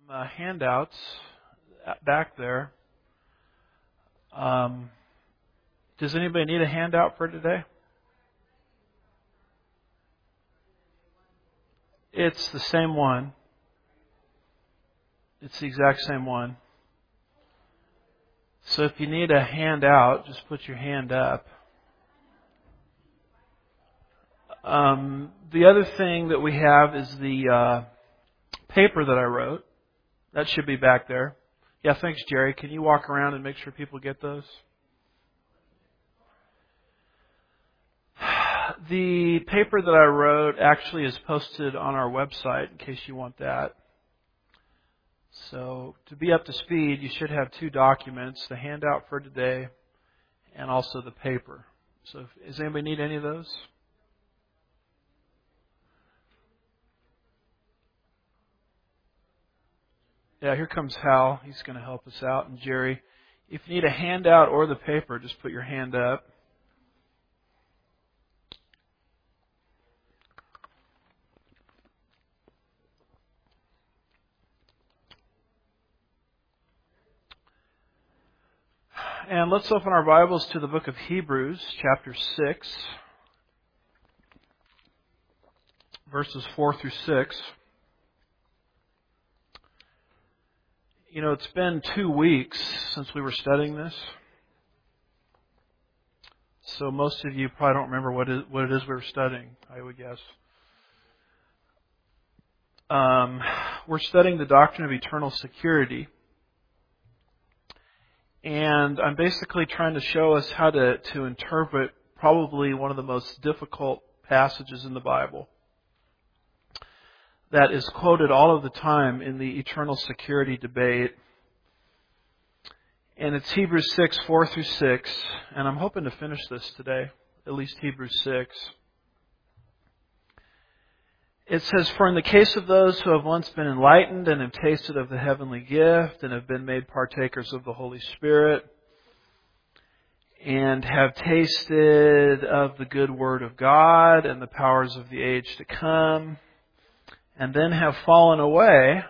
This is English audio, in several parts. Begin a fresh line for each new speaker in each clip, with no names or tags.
Handouts back there. Does anybody need a handout for today? It's the same one. It's the exact same one. So if you need a handout, just put your hand up. The other thing that we have is the paper that I wrote. That should be back there. Yeah, thanks, Jerry. Can you walk around and make sure people get those? The paper that I wrote actually is posted on our website in case you want that. So to be up to speed, you should have two documents, the handout for today and also the paper. So does anybody need any of those? Yeah, here comes Hal. He's going to help us out. And Jerry, if you need a handout or the paper, just put your hand up. And let's open our Bibles to the book of Hebrews, chapter 6, verses 4 through 6. You know, it's been 2 weeks since we were studying this. So most of you probably don't remember what it is we were studying, I would guess. We're studying the doctrine of eternal security. And I'm basically trying to show us how to interpret probably one of the most difficult passages in the Bible that is quoted all of the time in the eternal security debate. And it's Hebrews 6, 4 through 6. And I'm hoping to finish this today, at least Hebrews 6. It says, "For in the case of those who have once been enlightened and have tasted of the heavenly gift and have been made partakers of the Holy Spirit and have tasted of the good word of God and the powers of the age to come, and then have fallen away,"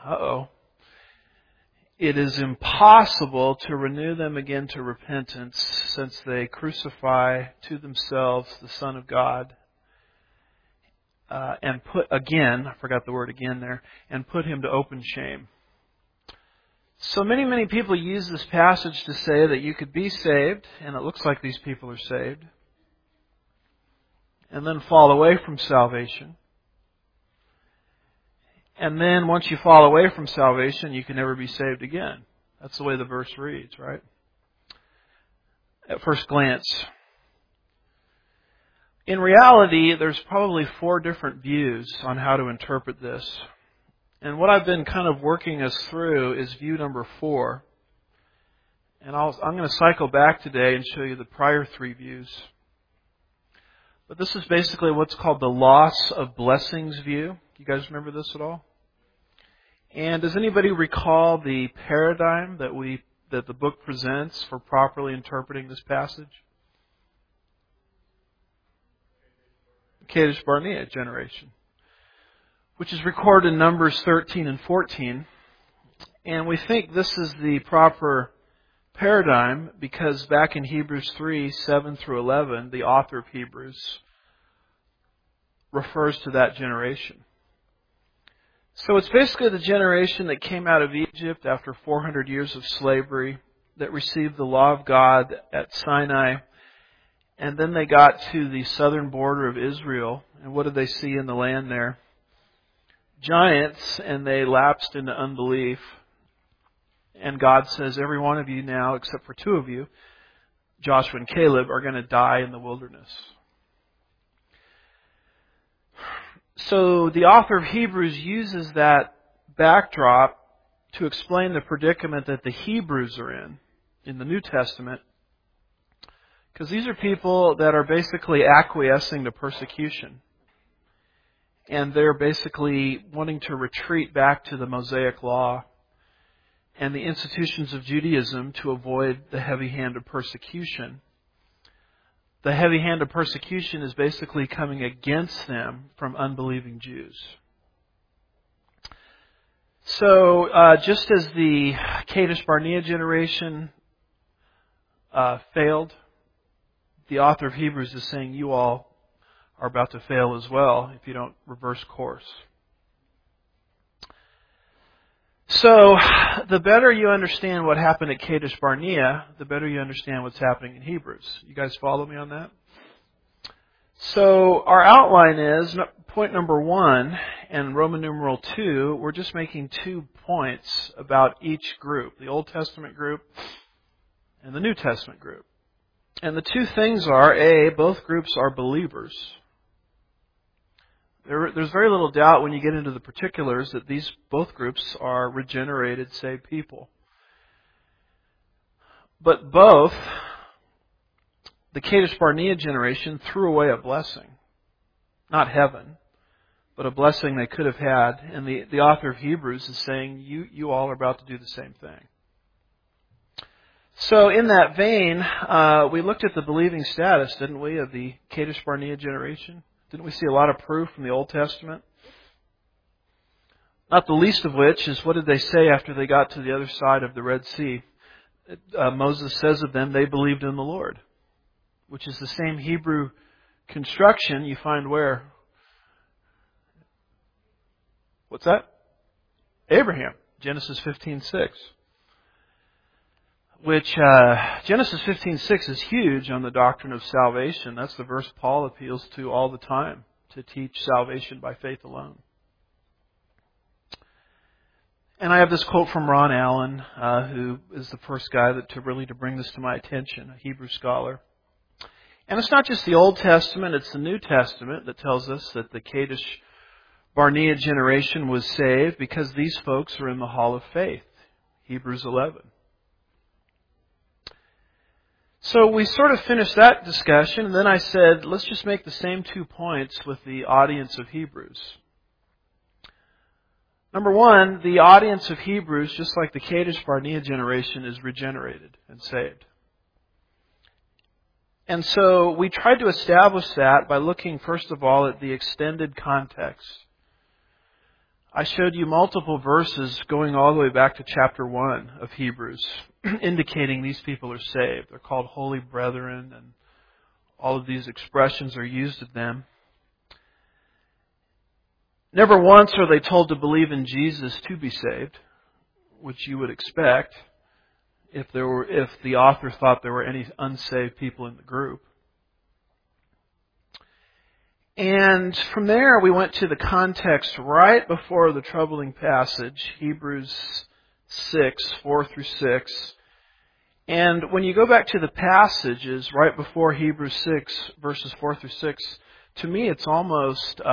"it is impossible to renew them again to repentance, since they crucify to themselves the Son of God, and put again," I forgot the word again there, "and put him to open shame." So many people use this passage to say that you could be saved, and it looks like these people are saved, and then fall away from salvation. And then once you fall away from salvation, you can never be saved again. That's the way the verse reads, right? At first glance. In reality, there's probably 4 different views on how to interpret this. And what I've been kind of working us through is view number 4. And I'm going to cycle back today and show you the prior 3 views. But this is basically what's called the loss of blessings view. You guys remember this at all? And does anybody recall the paradigm that the book presents for properly interpreting this passage? Kadesh Barnea generation, which is recorded in Numbers 13 and 14. And we think this is the proper paradigm because back in Hebrews 3, 7 through 11, the author of Hebrews refers to that generation. So it's basically the generation that came out of Egypt after 400 years of slavery, that received the law of God at Sinai, and then they got to the southern border of Israel, and what did they see in the land there? Giants, and they lapsed into unbelief. And God says, every one of you now, except for 2 of you, Joshua and Caleb, are going to die in the wilderness. So the author of Hebrews uses that backdrop to explain the predicament that the Hebrews are in the New Testament. Because these are people that are basically acquiescing to persecution. And they're basically wanting to retreat back to the Mosaic Law and the institutions of Judaism to avoid the heavy hand of persecution. The heavy hand of persecution is basically coming against them from unbelieving Jews. So, just as the Kadesh Barnea generation failed, the author of Hebrews is saying you all are about to fail as well if you don't reverse course. So, the better you understand what happened at Kadesh Barnea, the better you understand what's happening in Hebrews. You guys follow me on that? So, our outline is, point number 1, and Roman numeral 2, we're just making 2 points about each group, the Old Testament group and the New Testament group. And the 2 things are, A, both groups are believers. There's very little doubt when you get into the particulars that both groups are regenerated, saved people. But both, the Kadesh Barnea generation threw away a blessing. Not heaven, but a blessing they could have had. And the author of Hebrews is saying, you all are about to do the same thing. So in that vein, we looked at the believing status, didn't we, of the Kadesh Barnea generation? Didn't we see a lot of proof from the Old Testament? Not the least of which is, what did they say after they got to the other side of the Red Sea? Moses says of them, they believed in the Lord, which is the same Hebrew construction you find where? What's that? Abraham, Genesis 15:6. Which, Genesis 15:6 is huge on the doctrine of salvation. That's the verse Paul appeals to all the time, to teach salvation by faith alone. And I have this quote from Ron Allen, who is the first guy to bring this to my attention, a Hebrew scholar. And it's not just the Old Testament, it's the New Testament that tells us that the Kadesh Barnea generation was saved because these folks are in the hall of faith, Hebrews 11. So we sort of finished that discussion, and then I said, let's just make the same 2 points with the audience of Hebrews. Number 1, the audience of Hebrews, just like the Kadesh Barnea generation, is regenerated and saved. And so we tried to establish that by looking, first of all, at the extended context. I showed you multiple verses going all the way back to chapter 1 of Hebrews, indicating these people are saved. They're called holy brethren, and all of these expressions are used of them. Never once are they told to believe in Jesus to be saved, which you would expect if the author thought there were any unsaved people in the group. And from there we went to the context right before the troubling passage, Hebrews 6, 4 through 6. And when you go back to the passages right before Hebrews 6, verses 4 through 6, to me it's almost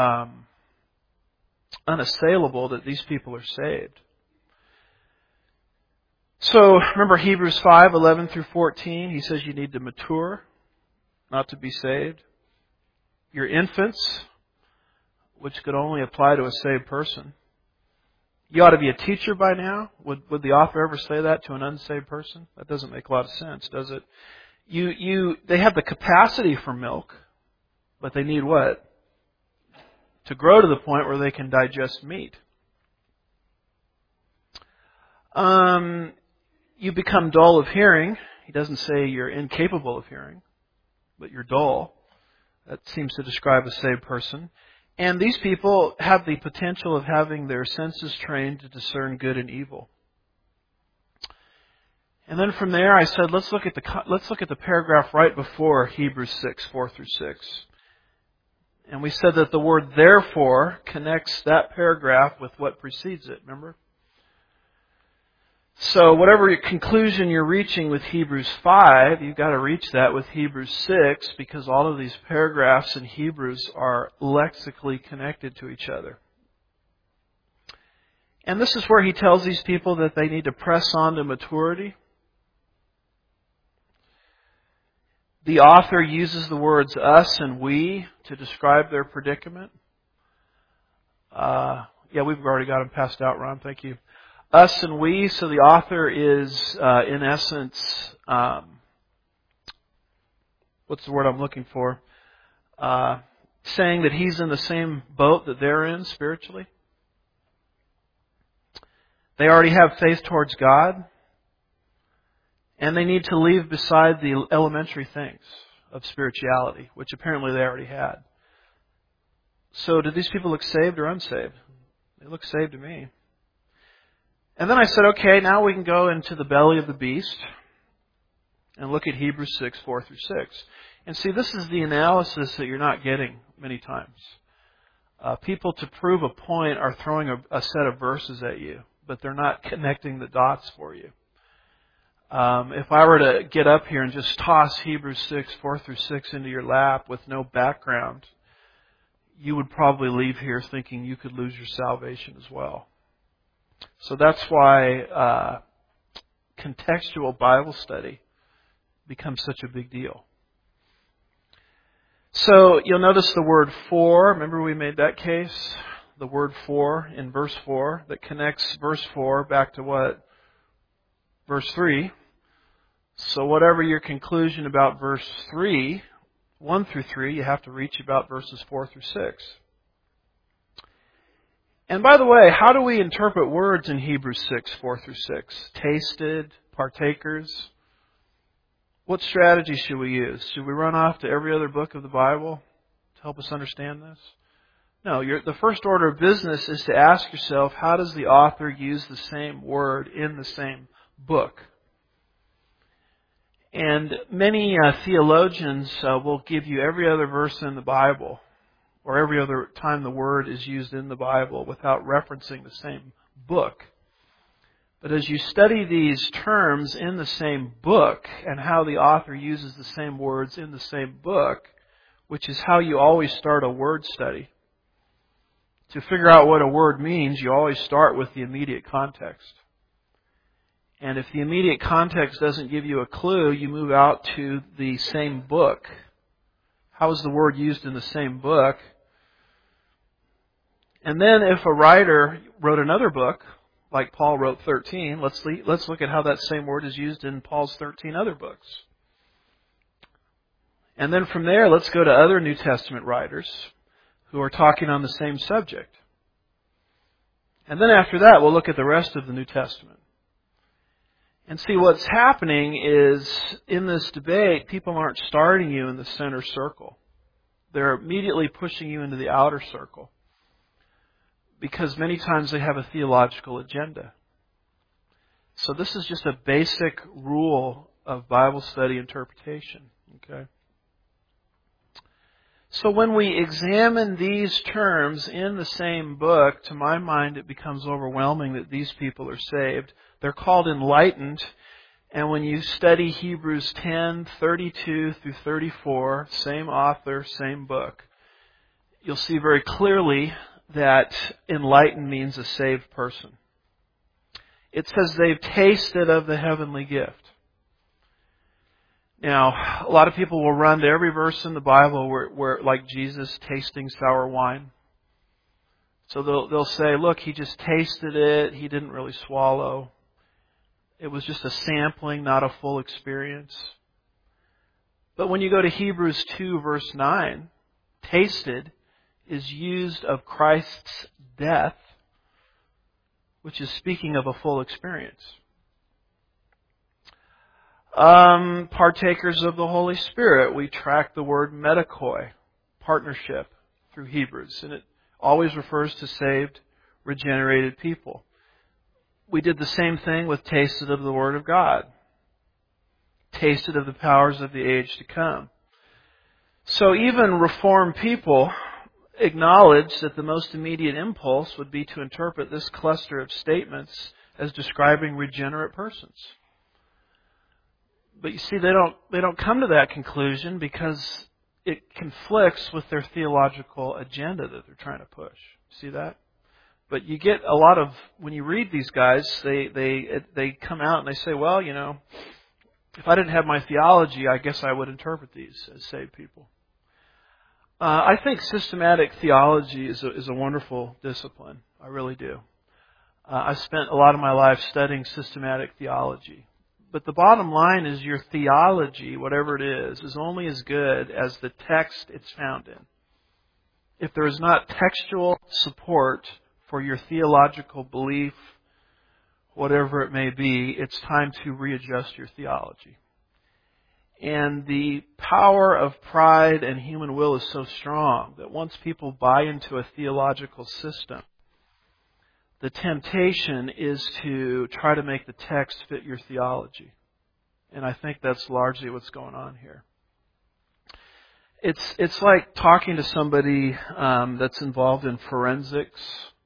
unassailable that these people are saved. So remember Hebrews 5, 11 through 14, he says you need to mature, not to be saved. You're infants, which could only apply to a saved person. You ought to be a teacher by now. Would the author ever say that to an unsaved person? That doesn't make a lot of sense, does it? They have the capacity for milk, but they need what? To grow to the point where they can digest meat. You become dull of hearing. He doesn't say you're incapable of hearing, but you're dull. That seems to describe a saved person. And these people have the potential of having their senses trained to discern good and evil. And then from there I said, let's look at the paragraph right before Hebrews 6, 4 through 6. And we said that the word therefore connects that paragraph with what precedes it, remember? So whatever conclusion you're reaching with Hebrews 5, you've got to reach that with Hebrews 6, because all of these paragraphs in Hebrews are lexically connected to each other. And this is where he tells these people that they need to press on to maturity. The author uses the words us and we to describe their predicament. We've already got them passed out, Ron. Thank you. Us and we, so the author is, in essence, what's the word I'm looking for? Saying that he's in the same boat that they're in spiritually. They already have faith towards God, and they need to leave beside the elementary things of spirituality, which apparently they already had. So do these people look saved or unsaved? They look saved to me. And then I said, okay, now we can go into the belly of the beast and look at Hebrews 6, 4 through 6. And see, this is the analysis that you're not getting many times. People, to prove a point, are throwing a set of verses at you, but they're not connecting the dots for you. If I were to get up here and just toss Hebrews 6, 4 through 6 into your lap with no background, you would probably leave here thinking you could lose your salvation as well. So that's why contextual Bible study becomes such a big deal. So you'll notice the word for. Remember we made that case? The word for in verse 4 that connects verse 4 back to what? Verse 3. So whatever your conclusion about verse 3, 1 through 3, you have to reach about verses 4 through 6. And by the way, how do we interpret words in Hebrews 6, 4 through 6? Tasted, partakers. What strategy should we use? Should we run off to every other book of the Bible to help us understand this? No, the first order of business is to ask yourself, how does the author use the same word in the same book? And many theologians will give you every other verse in the Bible, or every other time the word is used in the Bible, without referencing the same book. But as you study these terms in the same book, and how the author uses the same words in the same book, which is how you always start a word study. To figure out what a word means, you always start with the immediate context. And if the immediate context doesn't give you a clue, you move out to the same book. How is the word used in the same book? And then if a writer wrote another book, like Paul wrote 13, let's look at how that same word is used in Paul's 13 other books. And then from there, let's go to other New Testament writers who are talking on the same subject. And then after that, we'll look at the rest of the New Testament. And see, what's happening is, in this debate, people aren't starting you in the center circle. They're immediately pushing you into the outer circle. Because many times they have a theological agenda. So this is just a basic rule of Bible study interpretation. Okay? So when we examine these terms in the same book, to my mind it becomes overwhelming that these people are saved. They're called enlightened. And when you study Hebrews 10, 32 through 34, same author, same book, you'll see very clearly that enlightened means a saved person. It says they've tasted of the heavenly gift. Now, a lot of people will run to every verse in the Bible where like Jesus tasting sour wine. So they'll say, look, he just tasted it, he didn't really swallow. It was just a sampling, not a full experience. But when you go to Hebrews 2 verse 9, tasted is used of Christ's death, which is speaking of a full experience. Partakers of the Holy Spirit, we track the word medikoi, partnership, through Hebrews, and it always refers to saved, regenerated people. We did the same thing with tasted of the Word of God, tasted of the powers of the age to come. So even Reformed people acknowledge that the most immediate impulse would be to interpret this cluster of statements as describing regenerate persons. But you see, they don't come to that conclusion because it conflicts with their theological agenda that they're trying to push. See that? But you get a lot of, when you read these guys, they come out and they say, well, you know, if I didn't have my theology, I guess I would interpret these as saved people. I think systematic theology is a wonderful discipline. I really do. I spent a lot of my life studying systematic theology. But the bottom line is your theology, whatever it is only as good as the text it's found in. If there is not textual support for your theological belief whatever it may be, it's time to readjust your theology. And the power of pride and human will is so strong that once people buy into a theological system, the temptation is to try to make the text fit your theology. And I think that's largely what's going on here. It's like talking to somebody that's involved in forensics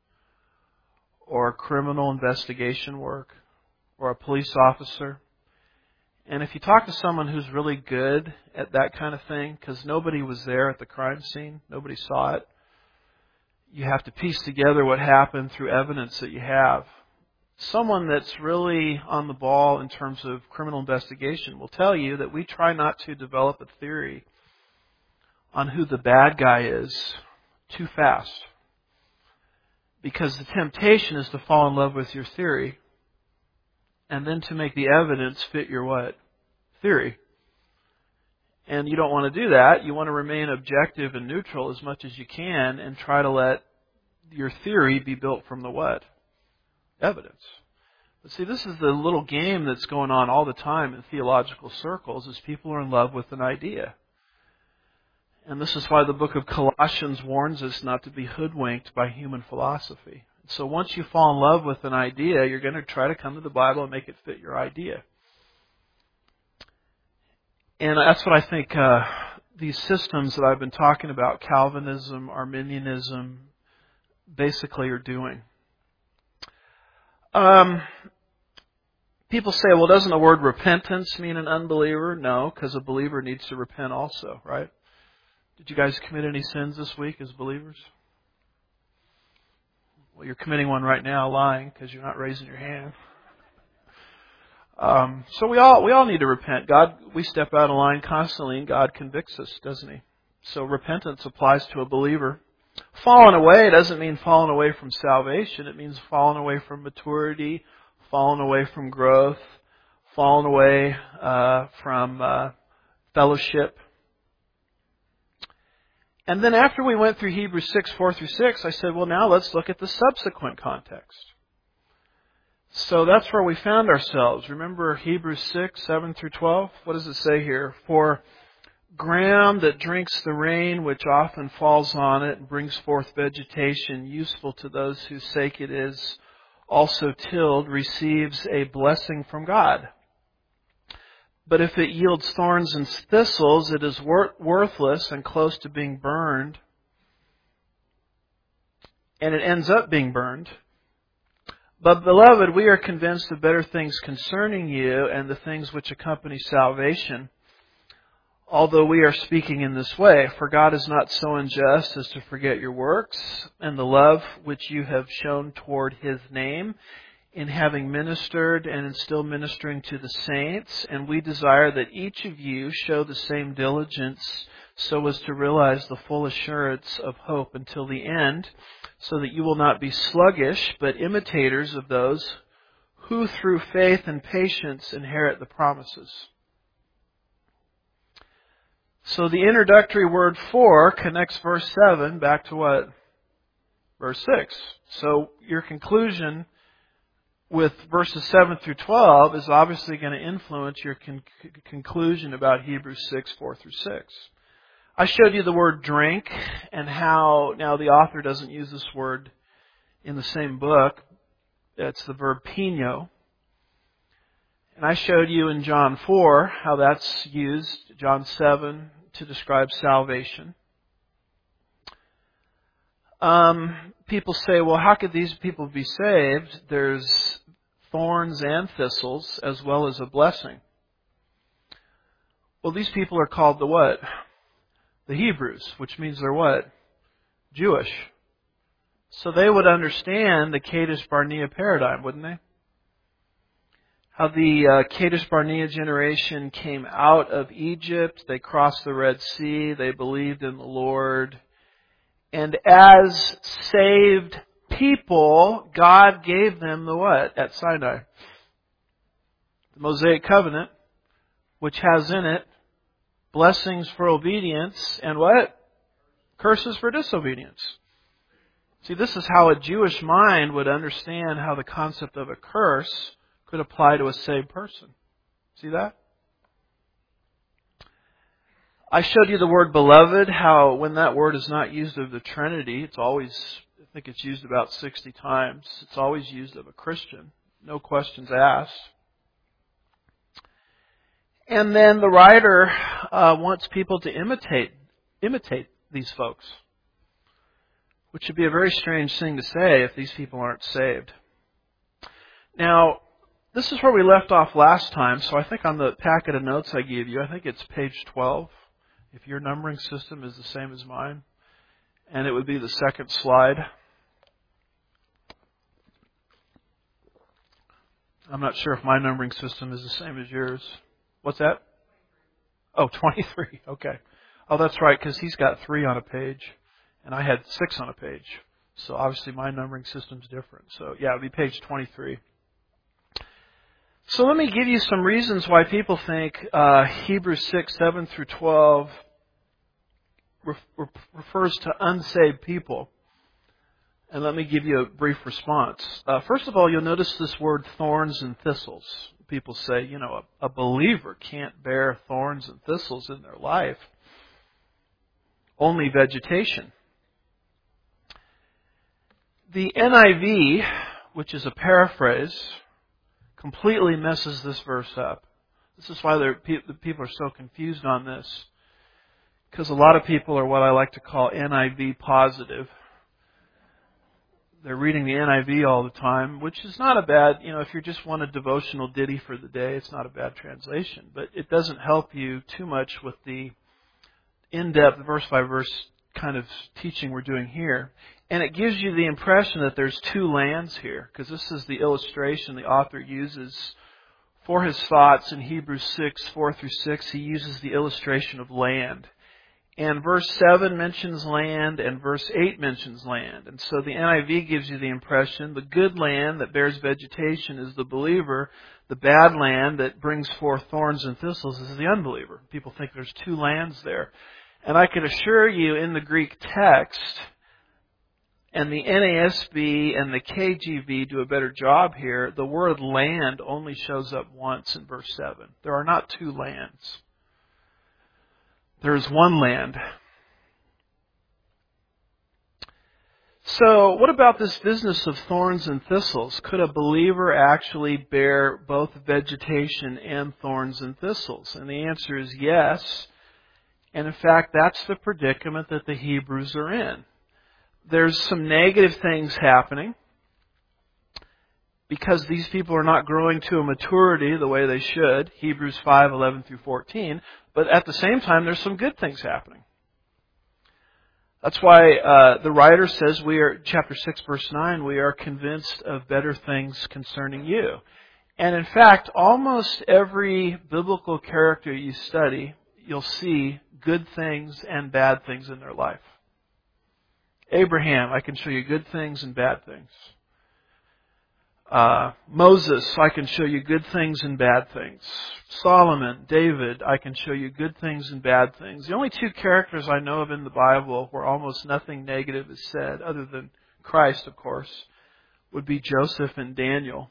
or criminal investigation work or a police officer. And if you talk to someone who's really good at that kind of thing, because nobody was there at the crime scene, nobody saw it, you have to piece together what happened through evidence that you have. Someone that's really on the ball in terms of criminal investigation will tell you that we try not to develop a theory on who the bad guy is too fast. Because the temptation is to fall in love with your theory and then to make the evidence fit your what? Theory. And you don't want to do that. You want to remain objective and neutral as much as you can and try to let your theory be built from the what? Evidence. But see, this is the little game that's going on all the time in theological circles, is people are in love with an idea. And this is why the book of Colossians warns us not to be hoodwinked by human philosophy. So once you fall in love with an idea, you're going to try to come to the Bible and make it fit your idea. And that's what I think these systems that I've been talking about, Calvinism, Arminianism, basically are doing. People say, well, doesn't the word repentance mean an unbeliever? No, because a believer needs to repent also, right? Did you guys commit any sins this week as believers? Well, you're committing one right now, lying, because you're not raising your hand. So we all need to repent. We step out of line constantly, and God convicts us, doesn't He? So repentance applies to a believer. Falling away doesn't mean falling away from salvation. It means falling away from maturity, falling away from growth, falling away from fellowship. And then after we went through Hebrews 6, 4 through 6, I said, well, now let's look at the subsequent context. So that's where we found ourselves. Remember Hebrews 6, 7 through 12? What does it say here? For ground that drinks the rain which often falls on it and brings forth vegetation useful to those whose sake it is also tilled receives a blessing from God. But if it yields thorns and thistles, it is worthless and close to being burned. And it ends up being burned. But beloved, we are convinced of better things concerning you and the things which accompany salvation, although we are speaking in this way. For God is not so unjust as to forget your works and the love which you have shown toward His name, in having ministered and in still ministering to the saints. And we desire that each of you show the same diligence so as to realize the full assurance of hope until the end, so that you will not be sluggish, but imitators of those who through faith and patience inherit the promises. So the introductory word for connects verse 7 back to what? Verse 6. So your conclusion with verses 7 through 12 is obviously going to influence your conclusion about Hebrews 6, 4 through 6. I showed you the word drink and how now the author doesn't use this word in the same book. It's the verb pino. And I showed you in John 4 how that's used, John 7, to describe salvation. People say, well, how could these people be saved? There's thorns and thistles as well as a blessing. Well, these people are called the what? The Hebrews, which means they're what? Jewish. So they would understand the Kadesh Barnea paradigm, wouldn't they? How the Kadesh Barnea generation came out of Egypt, they crossed the Red Sea, they believed in the Lord. And as saved people, God gave them the what? At Sinai. The Mosaic Covenant, which has in it blessings for obedience and what? Curses for disobedience. See, this is how a Jewish mind would understand how the concept of a curse could apply to a saved person. See that? I showed you the word beloved, how when that word is not used of the Trinity, it's always, I think it's used about 60 times. It's always used of a Christian. No questions asked. And then the writer wants people to imitate these folks, which would be a very strange thing to say if these people aren't saved. Now, this is where we left off last time, so I think on the packet of notes I gave you, I think it's page 12, if your numbering system is the same as mine, and it would be the second slide. I'm not sure if my numbering system is the same as yours. What's that? Oh, 23. Okay. Oh, that's right, because he's got 3 on a page, and I had 6 on a page. So obviously my numbering system's different. So yeah, it would be page 23. So let me give you some reasons why people think Hebrews 6, 7 through 12 refers to unsaved people. And let me give you a brief response. First of all, you'll notice this word thorns and thistles. People say, a believer can't bear thorns and thistles in their life. Only vegetation. The NIV, which is a paraphrase, completely messes this verse up. This is why the people are so confused on this. Because a lot of people are what I like to call NIV positive. They're reading the NIV all the time, which is not a bad, if you just want a devotional ditty for the day, it's not a bad translation. But it doesn't help you too much with the in-depth, verse-by-verse kind of teaching we're doing here. And it gives you the impression that there's 2 lands here, because this is the illustration the author uses for his thoughts in Hebrews 6, 4 through 6. He uses the illustration of land. And verse 7 mentions land, and verse 8 mentions land. And so the NIV gives you the impression the good land that bears vegetation is the believer. The bad land that brings forth thorns and thistles is the unbeliever. People think there's 2 lands there. And I can assure you in the Greek text, and the NASB and the KJV do a better job here, the word land only shows up once in verse 7. There are not 2 lands. There is 1 land. So, what about this business of thorns and thistles? Could a believer actually bear both vegetation and thorns and thistles? And the answer is yes. And in fact, that's the predicament that the Hebrews are in. There's some negative things happening because these people are not growing to a maturity the way they should, Hebrews 5, 11 through 14. But at the same time, there's some good things happening. That's why the writer says chapter 6, verse 9, we are convinced of better things concerning you. And in fact, almost every biblical character you study, you'll see good things and bad things in their life. Abraham, I can show you good things and bad things. Moses, I can show you good things and bad things. Solomon, David, I can show you good things and bad things. The only 2 characters I know of in the Bible where almost nothing negative is said, other than Christ, of course, would be Joseph and Daniel.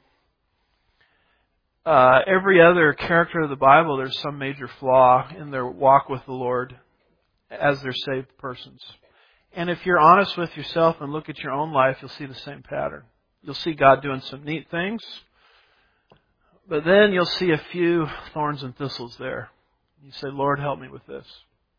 Every other character of the Bible, there's some major flaw in their walk with the Lord as they're saved persons. And if you're honest with yourself and look at your own life, you'll see the same pattern. You'll see God doing some neat things, but then you'll see a few thorns and thistles there. You say, Lord, help me with this.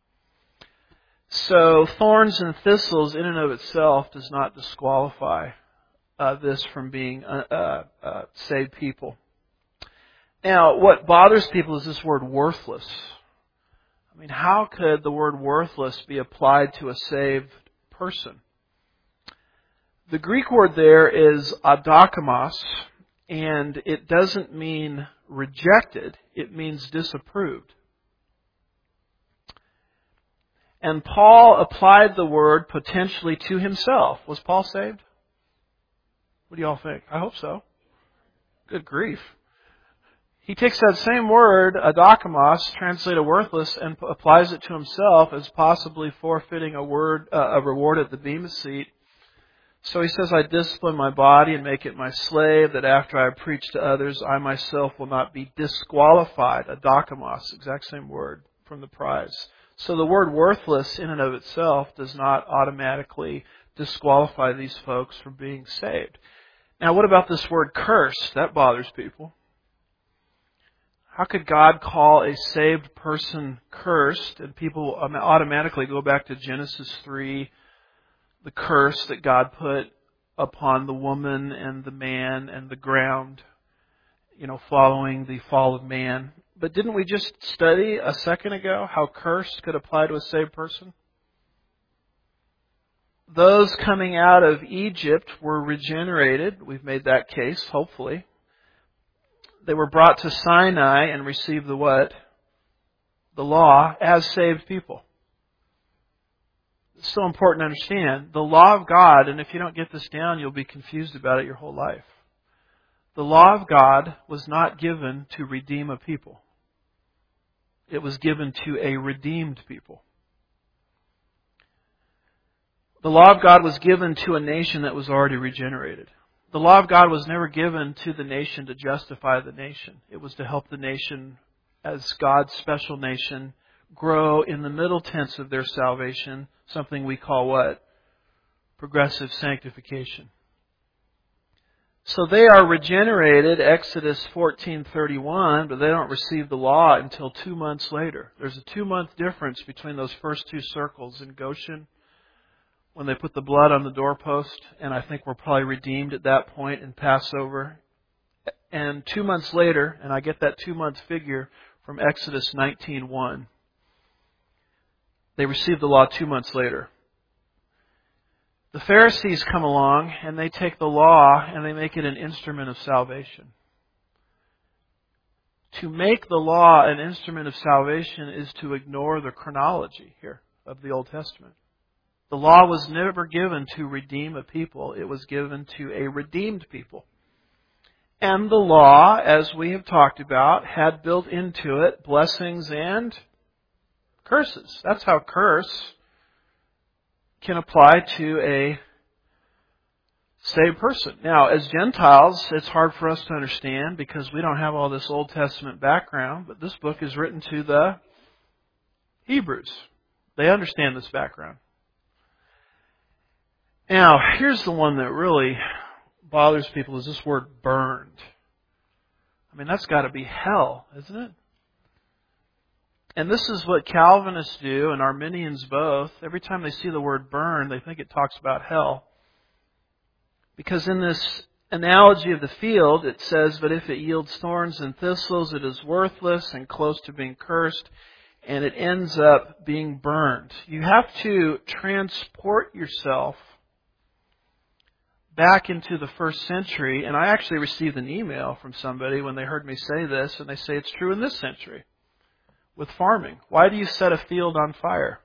So thorns and thistles in and of itself does not disqualify this from being saved people. Now, what bothers people is this word worthless. I mean, how could the word worthless be applied to a saved person? The Greek word there is adokimos, and it doesn't mean rejected, it means disapproved. And Paul applied the word potentially to himself. Was Paul saved? What do y'all think? I hope so. Good grief. He takes that same word, adokimos, translated worthless, and applies it to himself as possibly forfeiting a reward at the Bema seat. So he says, I discipline my body and make it my slave, that after I preach to others, I myself will not be disqualified. Adokimos, exact same word, from the prize. So the word worthless in and of itself does not automatically disqualify these folks from being saved. Now what about this word curse? That bothers people. How could God call a saved person cursed? And people automatically go back to Genesis 3, the curse that God put upon the woman and the man and the ground, following the fall of man. But didn't we just study a second ago how cursed could apply to a saved person? Those coming out of Egypt were regenerated. We've made that case, hopefully. They were brought to Sinai and received the what? The law as saved people. It's so important to understand. The law of God, and if you don't get this down, you'll be confused about it your whole life. The law of God was not given to redeem a people. It was given to a redeemed people. The law of God was given to a nation that was already regenerated. The law of God was never given to the nation to justify the nation. It was to help the nation, as God's special nation, grow in the middle tense of their salvation, something we call what? Progressive sanctification. So they are regenerated, Exodus 14:31, but they don't receive the law until 2 months later. There's a 2-month difference between those first 2 circles in Goshen, when they put the blood on the doorpost, and I think we're probably redeemed at that point in Passover. And 2 months later, and I get that 2-month figure from Exodus 19:1. They received the law 2 months later. The Pharisees come along and they take the law and they make it an instrument of salvation. To make the law an instrument of salvation is to ignore the chronology here of the Old Testament. The law was never given to redeem a people. It was given to a redeemed people. And the law, as we have talked about, had built into it blessings and curses. That's how curse can apply to a saved person. Now, as Gentiles, it's hard for us to understand because we don't have all this Old Testament background, but this book is written to the Hebrews. They understand this background. Now, here's the one that really bothers people, is this word burned. I mean, that's got to be hell, isn't it? And this is what Calvinists do, and Arminians both. Every time they see the word burn, they think it talks about hell. Because in this analogy of the field, it says, but if it yields thorns and thistles, it is worthless and close to being cursed, and it ends up being burned. You have to transport yourself back into the first century, and I actually received an email from somebody when they heard me say this, and they say it's true in this century with farming. Why do you set a field on fire?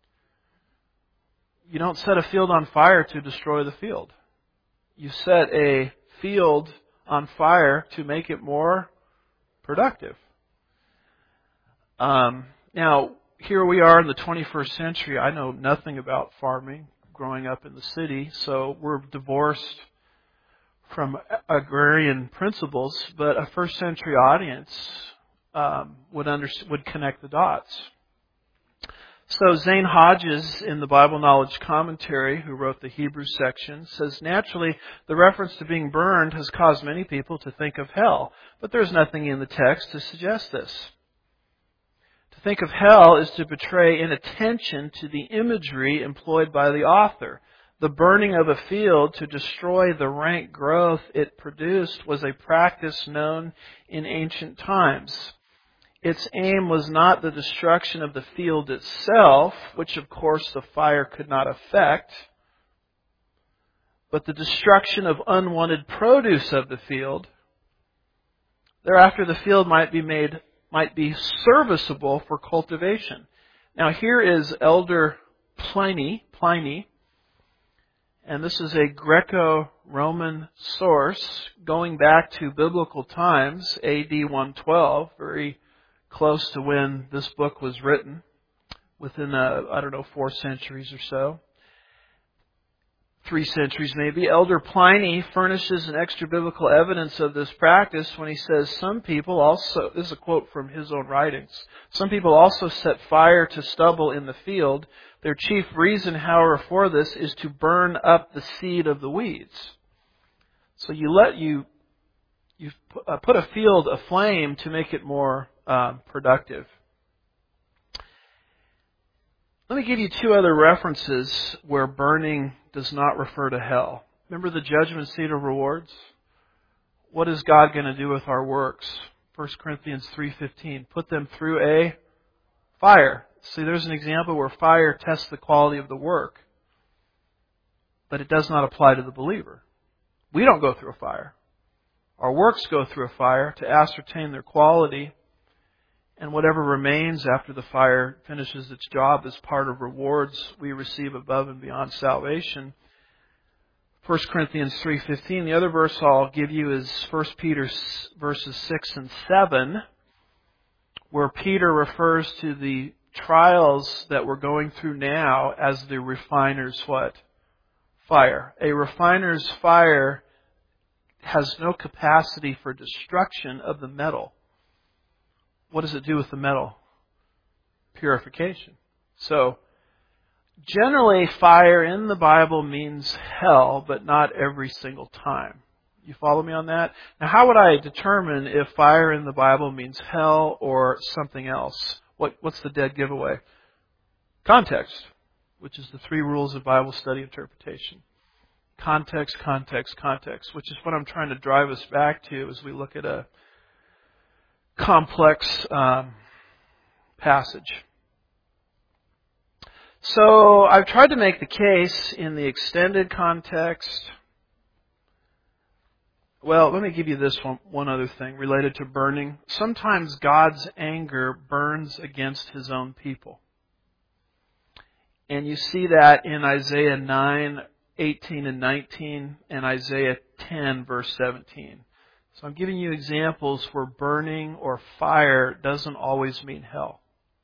You don't set a field on fire to destroy the field. You set a field on fire to make it more productive. Now, here we are in the 21st century. I know nothing about farming growing up in the city, so we're divorced from agrarian principles, but a first century audience would connect the dots. So Zane Hodges, in the Bible Knowledge Commentary, who wrote the Hebrew section, says, naturally, the reference to being burned has caused many people to think of hell, but there's nothing in the text to suggest this. To think of hell is to betray inattention to the imagery employed by the author. The burning of a field to destroy the rank growth it produced was a practice known in ancient times. Its aim was not the destruction of the field itself, which of course the fire could not affect, but the destruction of unwanted produce of the field. Thereafter the field might be serviceable for cultivation. Now here is Elder Pliny, and this is a Greco-Roman source going back to biblical times, AD 112, very close to when this book was written, within, 4 centuries or so. 3 centuries maybe, Elder Pliny furnishes an extra biblical evidence of this practice when he says, some people also, this is a quote from his own writings, some people also set fire to stubble in the field. Their chief reason, however, for this is to burn up the seed of the weeds. So you put a field aflame to make it more productive. Let me give you 2 other references where burning does not refer to hell. Remember the judgment seat of rewards? What is God going to do with our works? 1 Corinthians 3:15. Put them through a fire. See, there's an example where fire tests the quality of the work. But it does not apply to the believer. We don't go through a fire. Our works go through a fire to ascertain their quality. And whatever remains after the fire finishes its job is part of rewards we receive above and beyond salvation. 1 Corinthians 3:15. The other verse I'll give you is 1 Peter verses 6 and 7, where Peter refers to the trials that we're going through now as the refiner's what? Fire. A refiner's fire has no capacity for destruction of the metal. What does it do with the metal? Purification. So, generally fire in the Bible means hell, but not every single time. You follow me on that? Now, how would I determine if fire in the Bible means hell or something else? What's the dead giveaway? Context, which is the 3 rules of Bible study interpretation. Context, context, context, which is what I'm trying to drive us back to as we look at a complex passage. So I've tried to make the case in the extended context. Well, let me give you this one other thing related to burning. Sometimes God's anger burns against His own people. And you see that in Isaiah 9:18 and 19 and Isaiah 10, verse 17. So I'm giving you examples where burning or fire doesn't always mean hell.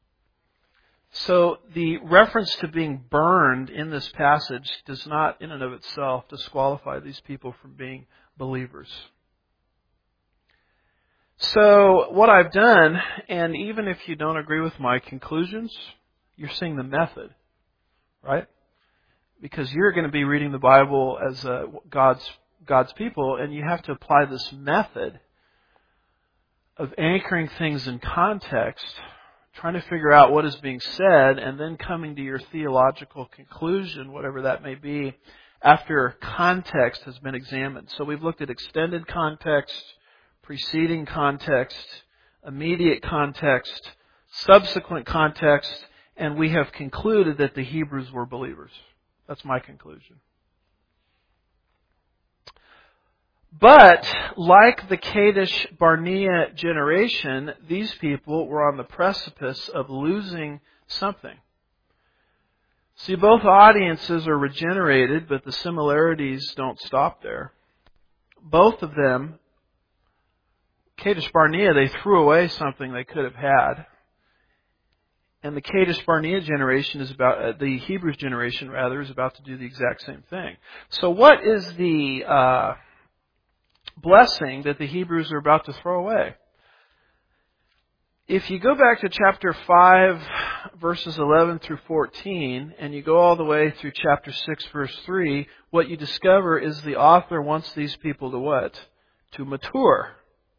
So the reference to being burned in this passage does not in and of itself disqualify these people from being believers. So what I've done, and even if you don't agree with my conclusions, you're seeing the method, right? Because you're going to be reading the Bible as God's people, and you have to apply this method of anchoring things in context, trying to figure out what is being said, and then coming to your theological conclusion, whatever that may be, after context has been examined. So we've looked at extended context, preceding context, immediate context, subsequent context, and we have concluded that the Hebrews were believers. That's my conclusion. But, like the Kadesh Barnea generation, these people were on the precipice of losing something. See, both audiences are regenerated, but the similarities don't stop there. Both of them, Kadesh Barnea, they threw away something they could have had. And the Kadesh Barnea generation the Hebrews generation rather, is about to do the exact same thing. So what is the blessing that the Hebrews are about to throw away? If you go back to chapter 5, verses 11 through 14, and you go all the way through chapter 6, verse 3, what you discover is the author wants these people to what? To mature.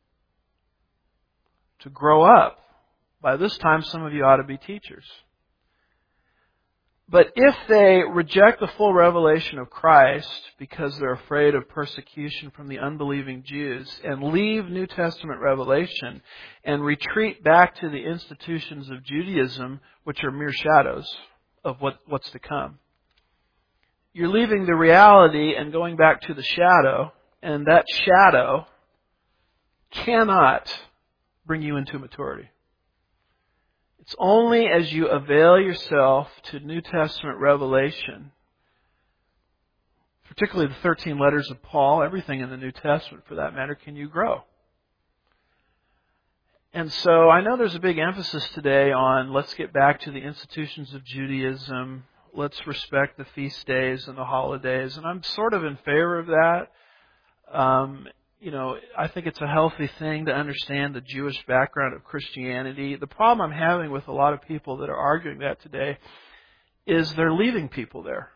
To grow up. By this time, some of you ought to be teachers. But if they reject the full revelation of Christ because they're afraid of persecution from the unbelieving Jews and leave New Testament revelation and retreat back to the institutions of Judaism, which are mere shadows of what's to come, you're leaving the reality and going back to the shadow, and that shadow cannot bring you into maturity. It's only as you avail yourself to New Testament revelation, particularly the 13 letters of Paul, everything in the New Testament for that matter, can you grow. And so I know there's a big emphasis today on let's get back to the institutions of Judaism. let's respect the feast days and the holidays, and I'm sort of in favor of that. I think it's a healthy thing to understand the Jewish background of Christianity. The problem I'm having with a lot of people that are arguing that today is they're leaving people there.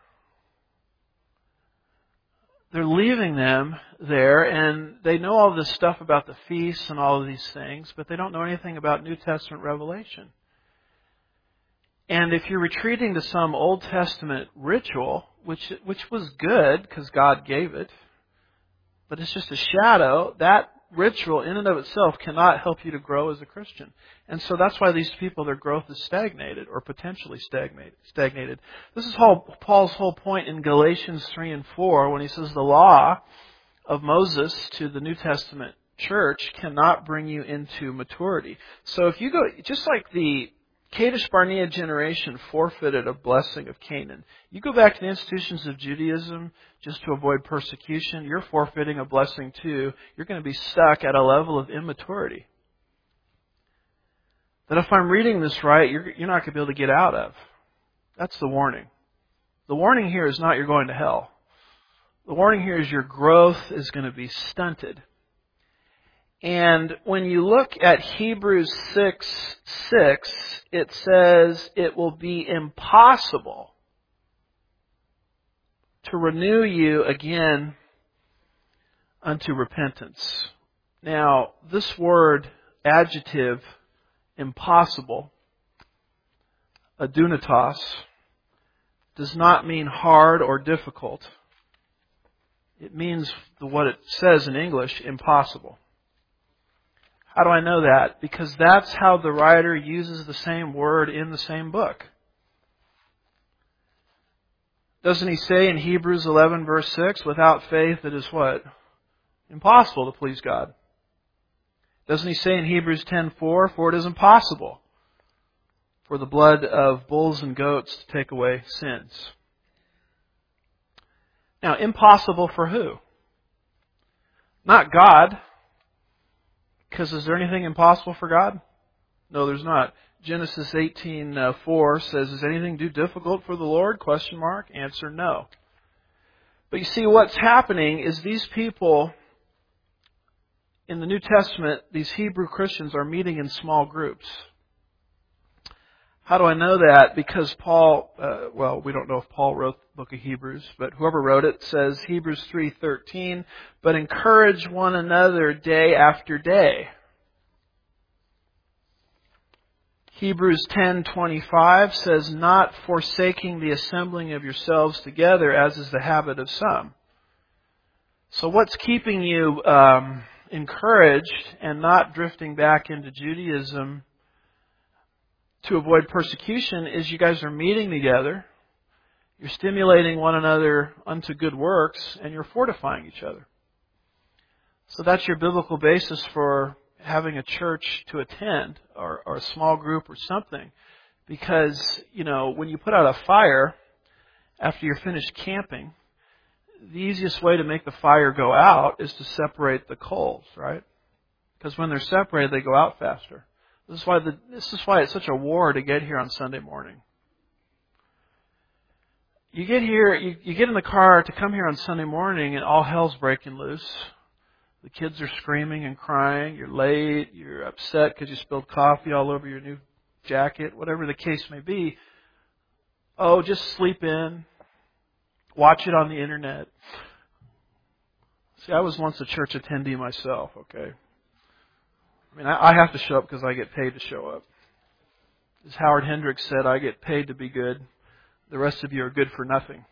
They're leaving them there, and they know all this stuff about the feasts and all of these things, but they don't know anything about New Testament revelation. And if you're retreating to some Old Testament ritual, which was good because God gave it, but it's just a shadow, that ritual in and of itself cannot help you to grow as a Christian. And so that's why these people, their growth is stagnated or potentially stagnated. This is Paul's whole point in Galatians 3 and 4 when he says the law of Moses to the New Testament church cannot bring you into maturity. So if you go, just like the Kadesh Barnea generation forfeited a blessing of Canaan. You go back to the institutions of Judaism just to avoid persecution, you're forfeiting a blessing too. You're going to be stuck at a level of immaturity that if I'm reading this right, you're not going to be able to get out of. That's the warning. The warning here is not you're going to hell. The warning here is your growth is going to be stunted. And when you look at Hebrews 6:6, it says it will be impossible to renew you again unto repentance. Now, this word, adjective, impossible, adunatos, does not mean hard or difficult. It means what it says in English, impossible. How do I know that? Because that's how the writer uses the same word in the same book. Doesn't he say in Hebrews 11 verse 6, without faith it is what? Impossible to please God. Doesn't he say in Hebrews 10:4, for it is impossible for the blood of bulls and goats to take away sins. Now, impossible for who? Not God. Because is there anything impossible for God? No, there's not. Genesis 18:4 says, is anything too difficult for the Lord? ? Answer, no. But you see, what's happening is these people in the New Testament, these Hebrew Christians, are meeting in small groups. How do I know that? Because Paul, we don't know if Paul wrote the book of Hebrews, but whoever wrote it says, Hebrews 3:13, but encourage one another day after day. Hebrews 10:25 says, not forsaking the assembling of yourselves together, as is the habit of some. So what's keeping you encouraged and not drifting back into Judaism to avoid persecution is you guys are meeting together, you're stimulating one another unto good works, and you're fortifying each other. So that's your biblical basis for having a church to attend, or a small group or something. Because, when you put out a fire after you're finished camping, the easiest way to make the fire go out is to separate the coals, right? Because when they're separated, they go out faster. This is why it's such a war to get here on Sunday morning. You get here, you get in the car to come here on Sunday morning, and all hell's breaking loose. The kids are screaming and crying. You're late. You're upset because you spilled coffee all over your new jacket. Whatever the case may be. Oh, just sleep in. Watch it on the internet. See, I was once a church attendee myself, okay? I have to show up because I get paid to show up. As Howard Hendricks said, I get paid to be good. The rest of you are good for nothing.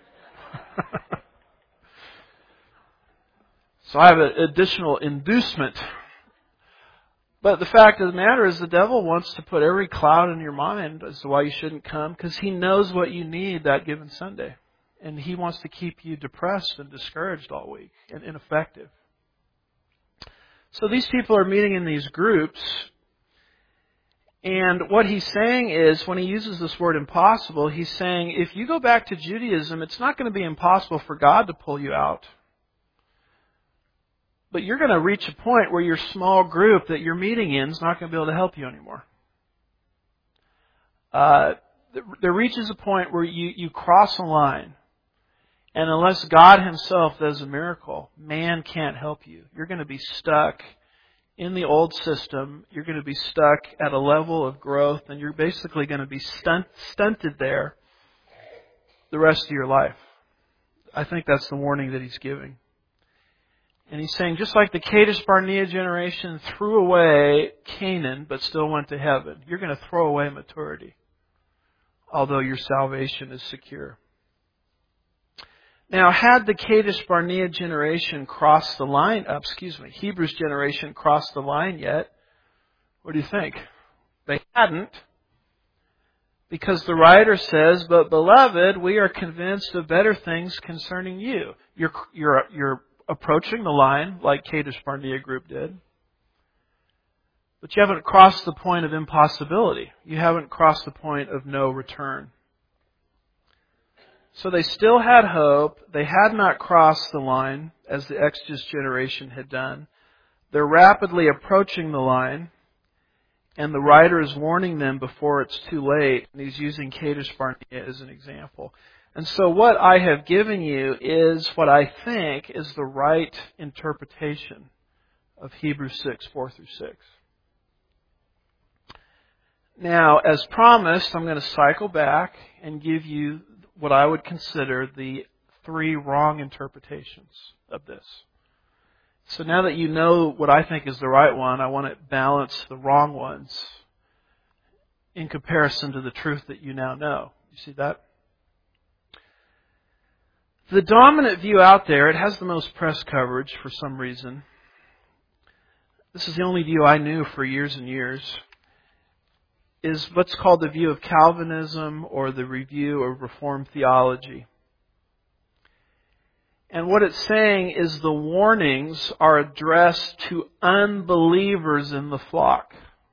So I have an additional inducement. But the fact of the matter is the devil wants to put every cloud in your mind as to why you shouldn't come, because he knows what you need that given Sunday. And he wants to keep you depressed and discouraged all week and ineffective. So these people are meeting in these groups, and what he's saying is, when he uses this word impossible, he's saying if you go back to Judaism, it's not going to be impossible for God to pull you out. But you're going to reach a point where your small group that you're meeting in is not going to be able to help you anymore. There reaches a point where you cross a line, and unless God Himself does a miracle, man can't help you. You're going to be stuck in the old system. You're going to be stuck at a level of growth, and you're basically going to be stunted there the rest of your life. I think that's the warning that He's giving. And He's saying, just like the Kadesh Barnea generation threw away Canaan but still went to heaven, you're going to throw away maturity, although your salvation is secure. Now, had the Kadesh Barnea generation crossed the line, Hebrews generation crossed the line yet? What do you think? They hadn't. Because the writer says, "But beloved, we are convinced of better things concerning you." You're approaching the line like Kadesh Barnea group did. But you haven't crossed the point of impossibility. You haven't crossed the point of no return. So they still had hope. They had not crossed the line as the Exodus generation had done. They're rapidly approaching the line, and the writer is warning them before it's too late. And he's using Kadesh Barnea as an example. And so what I have given you is what I think is the right interpretation of Hebrews 6, 4 through 6. Now, as promised, I'm going to cycle back and give you what I would consider the 3 wrong interpretations of this. So now that you know what I think is the right one, I want to balance the wrong ones in comparison to the truth that you now know. You see that? The dominant view out there, it has the most press coverage for some reason. This is the only view I knew for years and years, is what's called the view of Calvinism or the review of Reformed theology. And what it's saying is the warnings are addressed to unbelievers in the flock.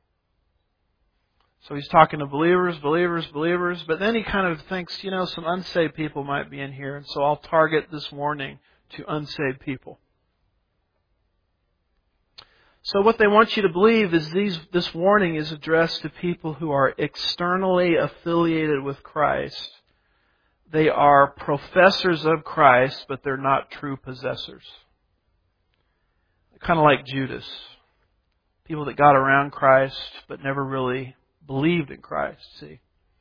So he's talking to believers, but then he kind of thinks, some unsaved people might be in here, and so I'll target this warning to unsaved people. So what they want you to believe is this warning is addressed to people who are externally affiliated with Christ. They are professors of Christ, but they're not true possessors. Kind of like Judas. People that got around Christ, but never really believed in Christ, see.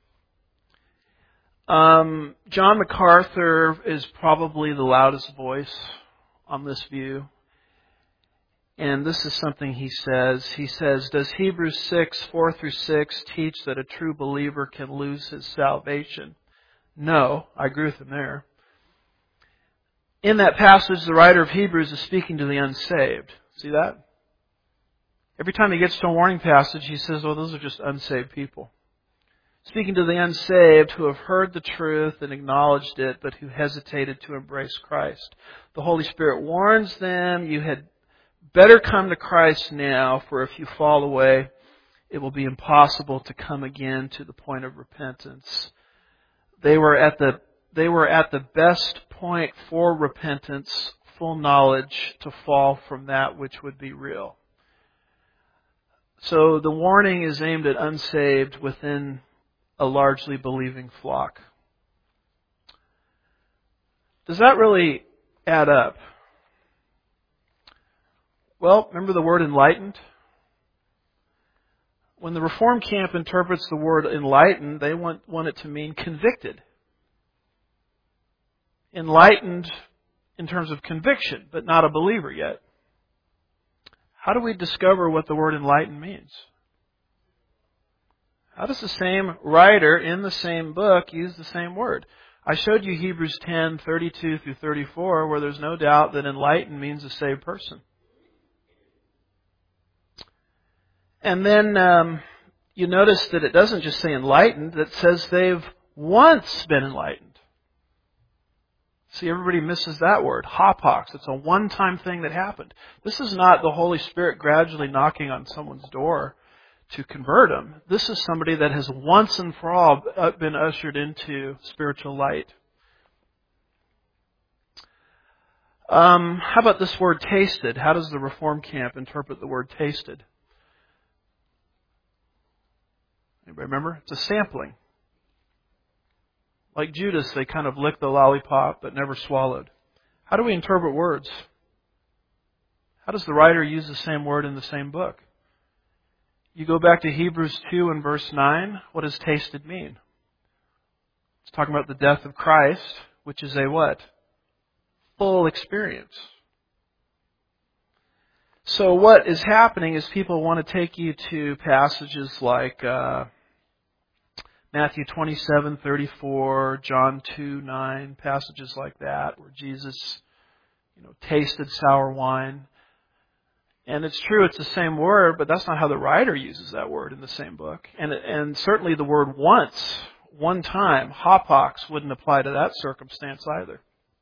John MacArthur is probably the loudest voice on this view. And this is something he says. He says, "Does Hebrews 6, 4 through 6 teach that a true believer can lose his salvation?" No, I agree with him there. In that passage, the writer of Hebrews is speaking to the unsaved. See that? Every time he gets to a warning passage, he says, those are just unsaved people. Speaking to the unsaved who have heard the truth and acknowledged it, but who hesitated to embrace Christ. The Holy Spirit warns them, you had better come to Christ now, for if you fall away, it will be impossible to come again to the point of repentance. They were at the best point for repentance, full knowledge, to fall from that which would be real. So the warning is aimed at unsaved within a largely believing flock. Does that really add up? Well, remember the word enlightened? When the Reform camp interprets the word enlightened, they want it to mean convicted. Enlightened in terms of conviction, but not a believer yet. How do we discover what the word enlightened means? How does the same writer in the same book use the same word? I showed you Hebrews 10, 32 through 34, where there's no doubt that enlightened means a saved person. And then you notice that it doesn't just say enlightened, it says they've once been enlightened. See, everybody misses that word, hapax. It's a one-time thing that happened. This is not the Holy Spirit gradually knocking on someone's door to convert them. This is somebody that has once and for all been ushered into spiritual light. How about this word tasted? How does the Reform camp interpret the word tasted? Anybody remember? It's a sampling. Like Judas, they kind of licked the lollipop but never swallowed. How do we interpret words? How does the writer use the same word in the same book? You go back to Hebrews 2 and verse 9. What does tasted mean? It's talking about the death of Christ, which is a what? Full experience. So what is happening is people want to take you to passages like Matthew 27:34, John 2:9, passages like that, where Jesus, tasted sour wine. And it's true, it's the same word, but that's not how the writer uses that word in the same book. And certainly the word once, one time, hapax, wouldn't apply to that circumstance either.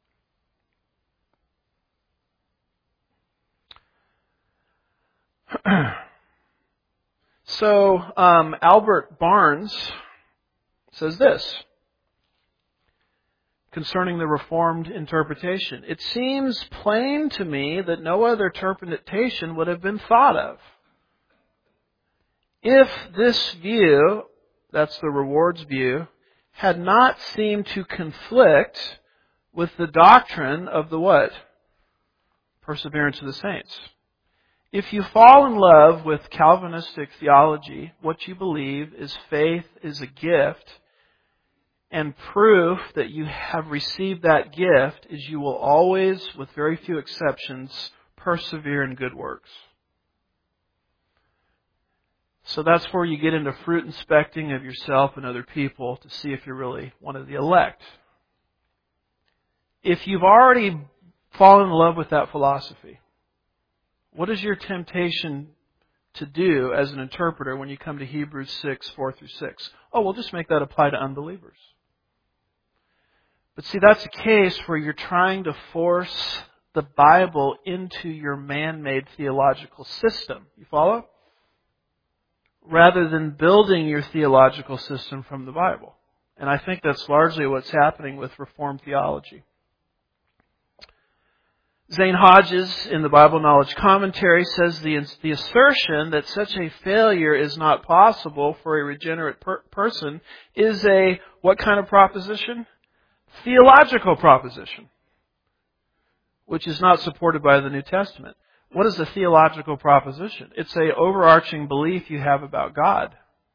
So, Albert Barnes says this concerning the Reformed interpretation. It seems plain to me that no other interpretation would have been thought of. If this view, that's the rewards view, had not seemed to conflict with the doctrine of the what? Perseverance of the saints. If you fall in love with Calvinistic theology, what you believe is faith is a gift, and proof that you have received that gift is you will always, with very few exceptions, persevere in good works. So that's where you get into fruit inspecting of yourself and other people to see if you're really one of the elect. If you've already fallen in love with that philosophy, what is your temptation to do as an interpreter when you come to Hebrews 6:4-6? Oh, we'll just make that apply to unbelievers. But see, that's a case where you're trying to force the Bible into your man-made theological system. You follow? Rather than building your theological system from the Bible. And I think that's largely what's happening with Reformed theology. Zane Hodges, in the Bible Knowledge Commentary, says the assertion that such a failure is not possible for a regenerate person is a what kind of proposition? Theological proposition, which is not supported by the New Testament. What is a theological proposition? It's an overarching belief you have about God.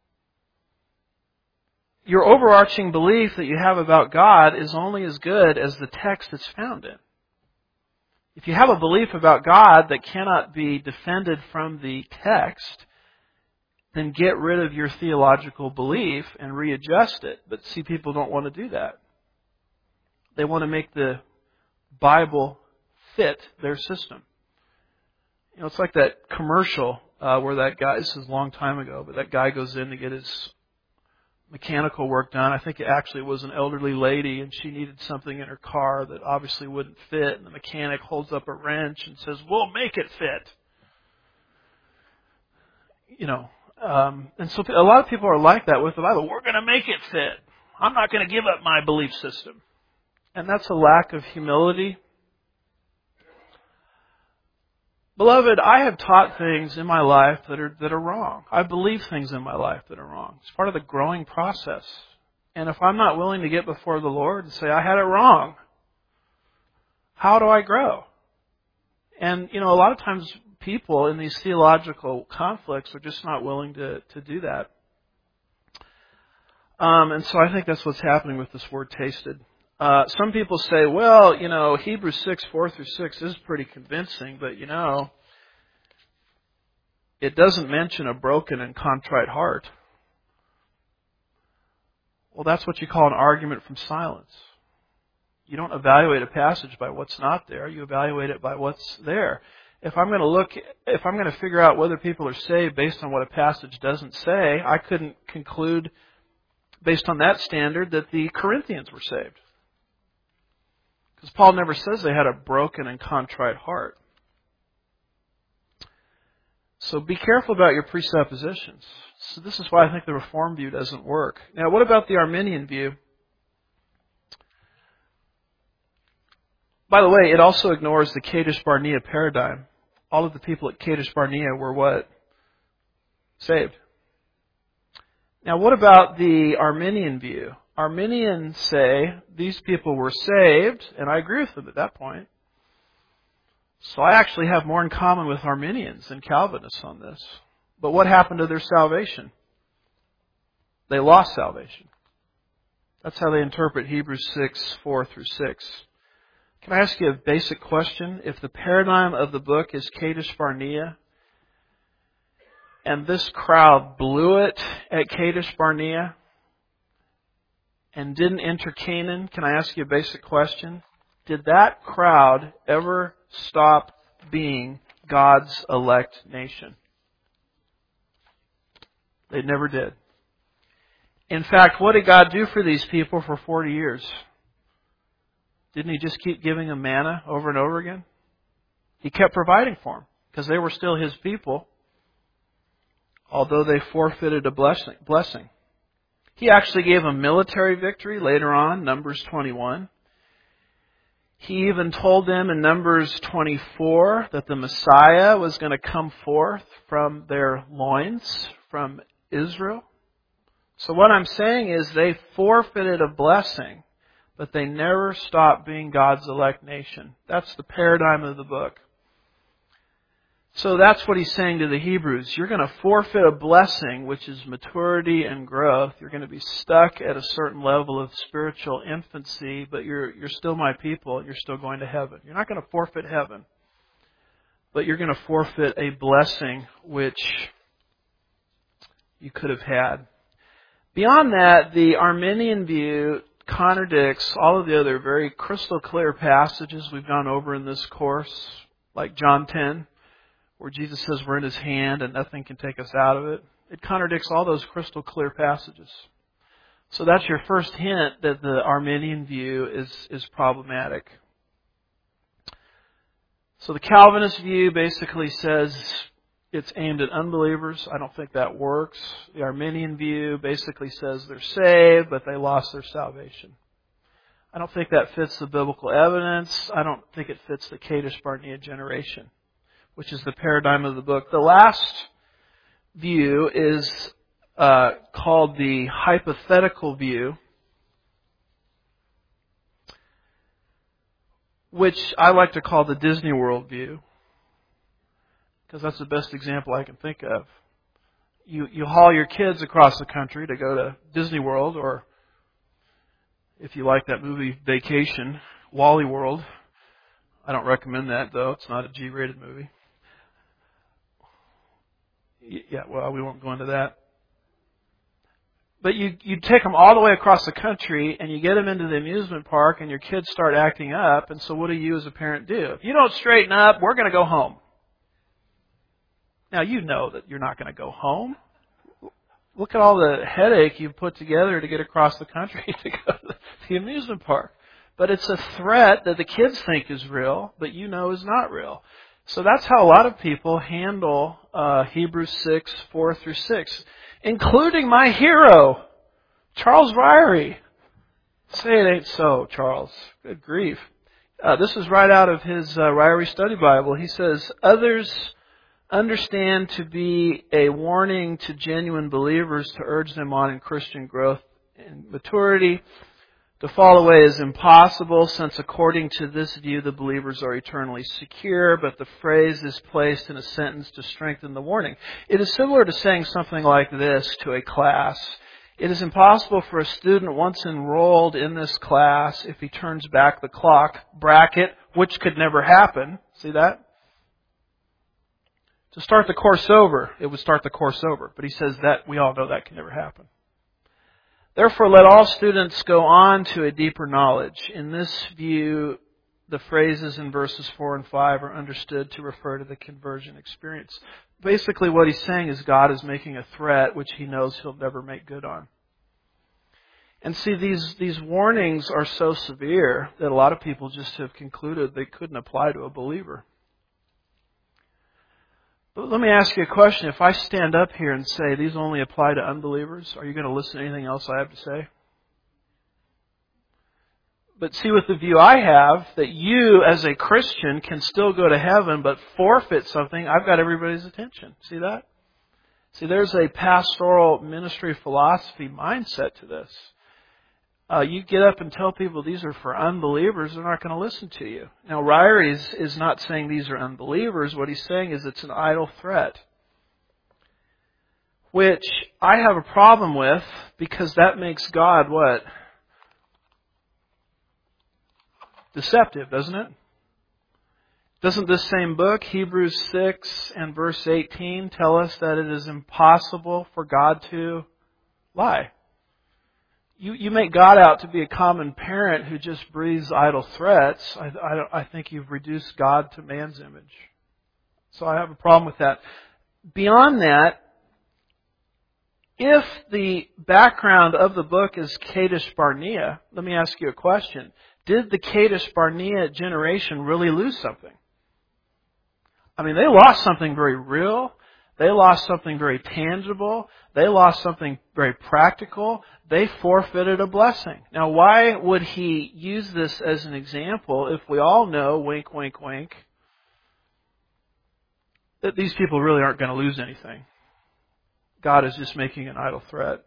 Your overarching belief that you have about God is only as good as the text it's found in. If you have a belief about God that cannot be defended from the text, then get rid of your theological belief and readjust it. But see, people don't want to do that. They want to make the Bible fit their system. It's like that commercial where that guy, this is a long time ago, but that guy goes in to get his mechanical work done. I think it actually was an elderly lady, and she needed something in her car that obviously wouldn't fit, and the mechanic holds up a wrench and says, "We'll make it fit." And so a lot of people are like that with the Bible. We're going to make it fit. I'm not going to give up my belief system. And that's a lack of humility. Beloved, I have taught things in my life that are wrong. I believe things in my life that are wrong. It's part of the growing process. And if I'm not willing to get before the Lord and say, I had it wrong, how do I grow? And, a lot of times people in these theological conflicts are just not willing to do that. And so I think that's what's happening with this word tasted. Some people say, well, Hebrews 6:4-6 is pretty convincing, but it doesn't mention a broken and contrite heart. Well, that's what you call an argument from silence. You don't evaluate a passage by what's not there. You evaluate it by what's there. If I'm going to figure out whether people are saved based on what a passage doesn't say, I couldn't conclude based on that standard that the Corinthians were saved. Because Paul never says they had a broken and contrite heart. So be careful about your presuppositions. So this is why I think the Reformed view doesn't work. Now, what about the Arminian view? By the way, it also ignores the Kadesh Barnea paradigm. All of the people at Kadesh Barnea were what? Saved. Now, what about the Arminian view? Arminians say these people were saved, and I agree with them at that point. So I actually have more in common with Arminians than Calvinists on this. But what happened to their salvation? They lost salvation. That's how they interpret Hebrews 6, 4 through 6. Can I ask you a basic question? If the paradigm of the book is Kadesh Barnea, and this crowd blew it at Kadesh Barnea and didn't enter Canaan, can I ask you a basic question? Did that crowd ever stop being God's elect nation? They never did. In fact, what did God do for these people for 40 years? Didn't He just keep giving them manna over and over again? He kept providing for them because they were still His people, although they forfeited a blessing. He actually gave them military victory later on, Numbers 21. He even told them in Numbers 24 that the Messiah was going to come forth from their loins, from Israel. So what I'm saying is they forfeited a blessing, but they never stopped being God's elect nation. That's the paradigm of the book. So that's what he's saying to the Hebrews. You're going to forfeit a blessing, which is maturity and growth. You're going to be stuck at a certain level of spiritual infancy, but you're still my people and you're still going to heaven. You're not going to forfeit heaven, but you're going to forfeit a blessing which you could have had. Beyond that, the Arminian view contradicts all of the other very crystal clear passages we've gone over in this course, like John 10, where Jesus says we're in His hand and nothing can take us out of it. It contradicts all those crystal clear passages. So that's your first hint that the Arminian view is problematic. So the Calvinist view basically says it's aimed at unbelievers. I don't think that works. The Arminian view basically says they're saved, but they lost their salvation. I don't think that fits the biblical evidence. I don't think it fits the Kadesh Barnea generation, which is the paradigm of the book. The last view is called the hypothetical view, which I like to call the Disney World view, because that's the best example I can think of. You haul your kids across the country to go to Disney World, or if you like that movie Vacation, Wally World. I don't recommend that, though. It's not a G-rated movie. Yeah, well, we won't go into that. But you take them all the way across the country, and you get them into the amusement park, and your kids start acting up, and so what do you as a parent do? If you don't straighten up, we're going to go home. Now, you know that you're not going to go home. Look at all the headache you've put together to get across the country to go to the amusement park. But it's a threat that the kids think is real, but you know is not real. So that's how a lot of people handle Hebrews 6, 4 through 6, including my hero, Charles Ryrie. Say it ain't so, Charles. Good grief. This is right out of his Ryrie Study Bible. He says, others understand to be a warning to genuine believers to urge them on in Christian growth and maturity. To fall away is impossible, since according to this view the believers are eternally secure, but the phrase is placed in a sentence to strengthen the warning. It is similar to saying something like this to a class. It is impossible for a student once enrolled in this class, if he turns back the clock, bracket, which could never happen. See that? To start the course over, it would start the course over. But he says that we all know that can never happen. Therefore, let all students go on to a deeper knowledge. In this view, the phrases in verses 4 and 5 are understood to refer to the conversion experience. Basically, what he's saying is God is making a threat which He knows He'll never make good on. And see, these warnings are so severe that a lot of people just have concluded they couldn't apply to a believer. But let me ask you a question. If I stand up here and say these only apply to unbelievers, are you going to listen to anything else I have to say? But see, with the view I have, that you as a Christian can still go to heaven but forfeit something, I've got everybody's attention. See that? See, there's a pastoral ministry philosophy mindset to this. You get up and tell people these are for unbelievers, they're not going to listen to you. Now, Ryrie is not saying these are unbelievers. What he's saying is it's an idle threat, which I have a problem with because that makes God what? Deceptive, doesn't it? Doesn't this same book, Hebrews 6 and verse 18, tell us that it is impossible for God to lie? You make God out to be a common parent who just breathes idle threats. I think you've reduced God to man's image. So I have a problem with that. Beyond that, if the background of the book is Kadesh Barnea, let me ask you a question. Did the Kadesh Barnea generation really lose something? I mean, they lost something very real. They lost something very tangible. They lost something very practical. They forfeited a blessing. Now, why would he use this as an example if we all know, wink, wink, wink, that these people really aren't going to lose anything? God is just making an idle threat.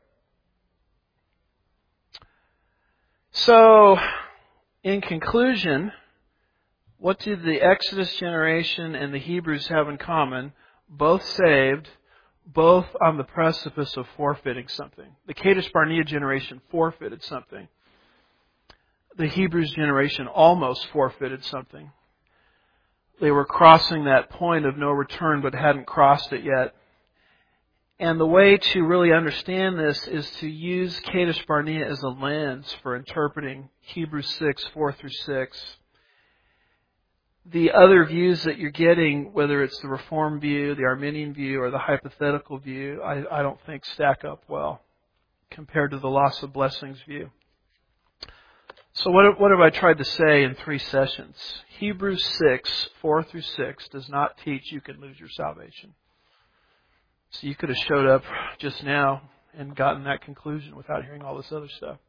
So, in conclusion, what did the Exodus generation and the Hebrews have in common? Both saved, both on the precipice of forfeiting something. The Kadesh Barnea generation forfeited something. The Hebrews generation almost forfeited something. They were crossing that point of no return but hadn't crossed it yet. And the way to really understand this is to use Kadesh Barnea as a lens for interpreting Hebrews 6, 4 through 6. The other views that you're getting, whether it's the Reform view, the Arminian view, or the hypothetical view, I don't think stack up well compared to the loss of blessings view. So what have I tried to say in 3 sessions? Hebrews 6, 4 through 6 does not teach you can lose your salvation. So you could have showed up just now and gotten that conclusion without hearing all this other stuff.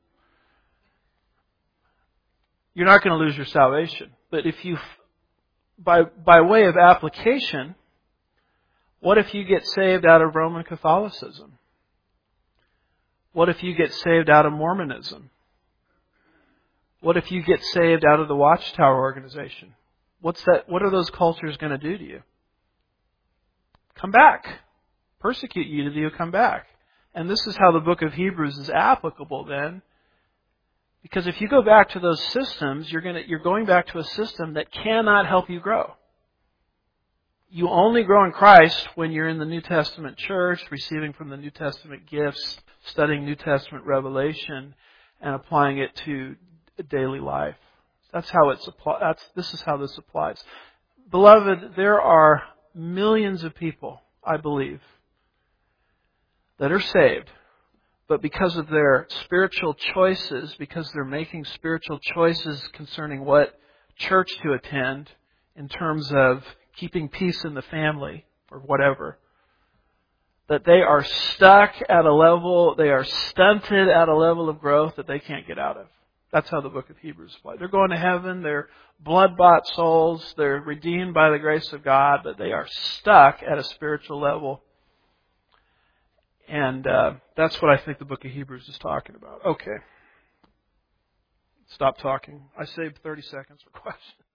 You're not going to lose your salvation. But if you, by way of application, what if you get saved out of Roman Catholicism? What if you get saved out of Mormonism? What if you get saved out of the Watchtower organization? What are those cultures going to do to you? Come back. Persecute you till you come back. And this is how the book of Hebrews is applicable then. Because if you go back to those systems, you're going back to a system that cannot help you grow. You only grow in Christ when you're in the New Testament church, receiving from the New Testament gifts, studying New Testament revelation, and applying it to daily life. That's how it's applied. This is how this applies. Beloved, there are millions of people, I believe, that are saved, but because of their spiritual choices, because they're making spiritual choices concerning what church to attend in terms of keeping peace in the family or whatever, that they are stuck at a level, they are stunted at a level of growth that they can't get out of. That's how the book of Hebrews applies. They're going to heaven, they're blood-bought souls, they're redeemed by the grace of God, but they are stuck at a spiritual level. And that's what I think the book of Hebrews is talking about. Okay. Stop talking. I saved 30 seconds for questions.